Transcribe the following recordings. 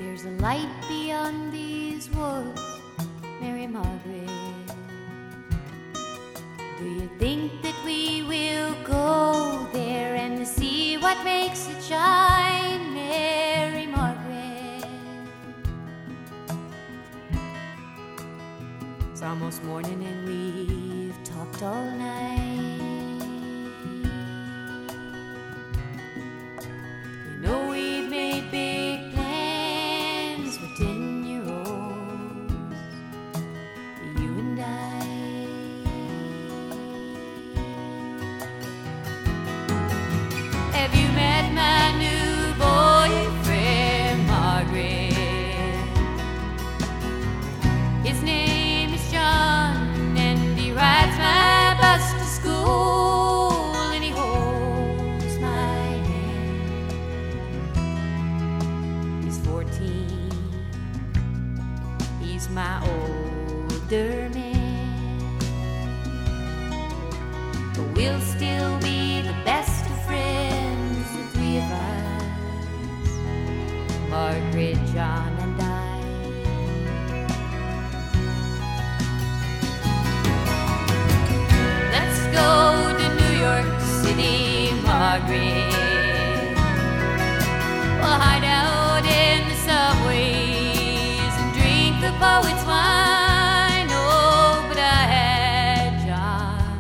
There's a light beyond these woods, Mary Margaret. Do you think that we will go there and see what makes it shine, Mary Margaret? It's almost morning and we've talked all night. You know we've made big plans for 10-year-olds, you and I. Have you met my new boyfriend, Margaret? His name is John, and he rides my bus to school, and he holds my hand. He's 14, he's my older man, but we'll still be the best of friends, the three of us, Margaret, John, and I. Let's go to New York City, Margaret. We'll hide out in the subways and drink the poet's wine. Oh, but I had John.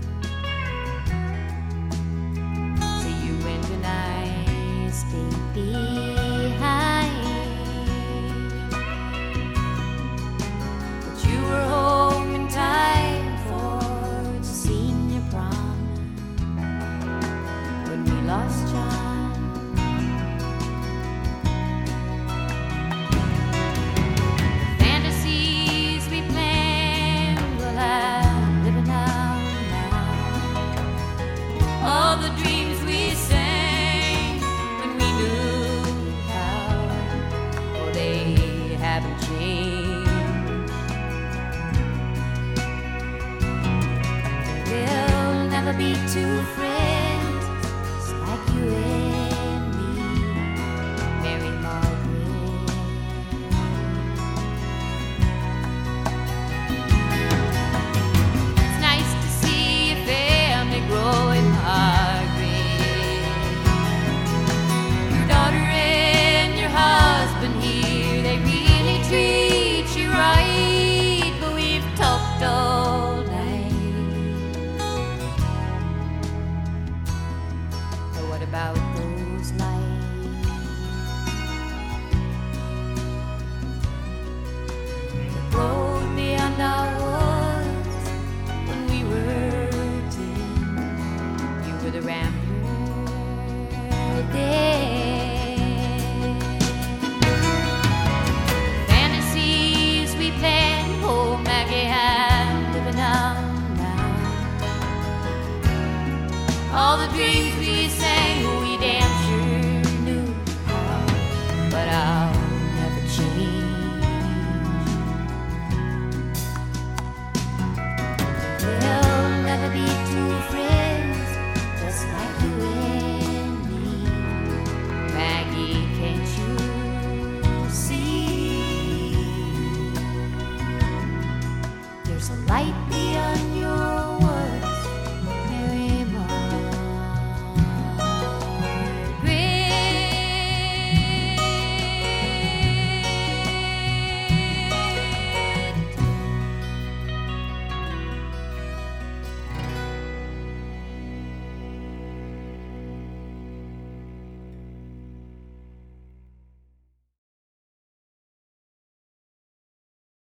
So you and I stayed behind, but you were home in time for the senior prom when we lost John. The fantasies we planned will have living out now. All the dreams we sang when we knew how, oh, they haven't changed. We'll never be two friends just like you and me, Mary Margaret. It's nice to see your family growing, Margaret. Your daughter and your husband here, they really treat you right, but we've talked all night. But what about those lights? The road beyond our woods when we were 10. You were the rambler then. Fantasies we planned, oh Maggie, I'm living out now. All the dreams we sang, we danced